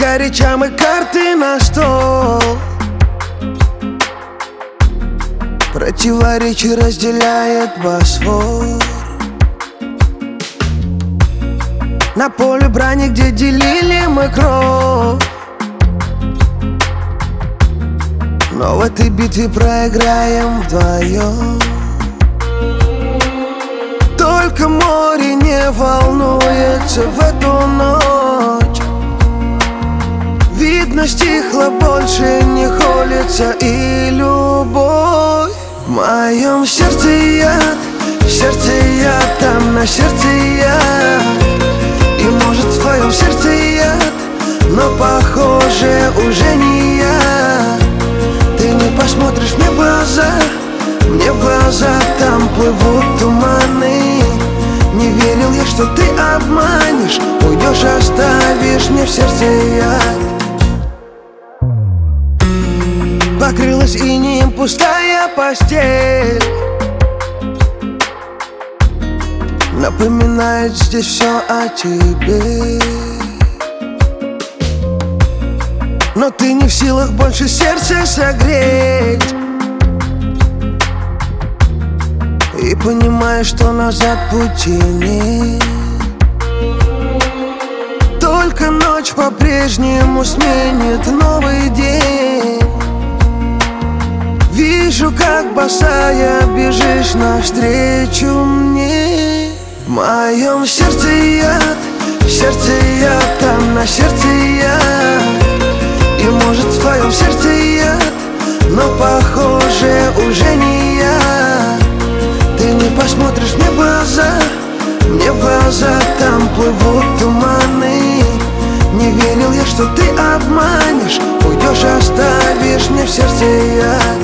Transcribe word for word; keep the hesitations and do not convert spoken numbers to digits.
горячам и карты на стол. Противоречий разделяет Босфор. На поле брани, где делили мы кровь, но в этой битве проиграем вдвоем. Только море не волнуется в эту ночь. Видно, стихло, больше не холится и любовь. В моем сердце яд, в сердце яд, там на сердце яд. И может в твоем сердце яд, но похоже уже не я. Ты не посмотришь мне в глаза, мне в глаза, там плывут туманы. Не верил я, что ты обманешь, уйдешь, оставишь мне в сердце яд. Покрылась инеем пустая постель, напоминает здесь все о тебе. Но ты не в силах больше сердце согреть, и понимаешь, что назад пути нет. Только ночь по-прежнему сменит новый день. Вижу, как босая бежишь навстречу мне. В моем сердце яд, в сердце яд, там на сердце яд. И может в твоем сердце яд, но похоже уже не я. Ты не посмотришь мне в глаза, мне в глаза, там плывут туманы. Не верил я, что ты обманешь, уйдешь, оставишь мне в сердце яд.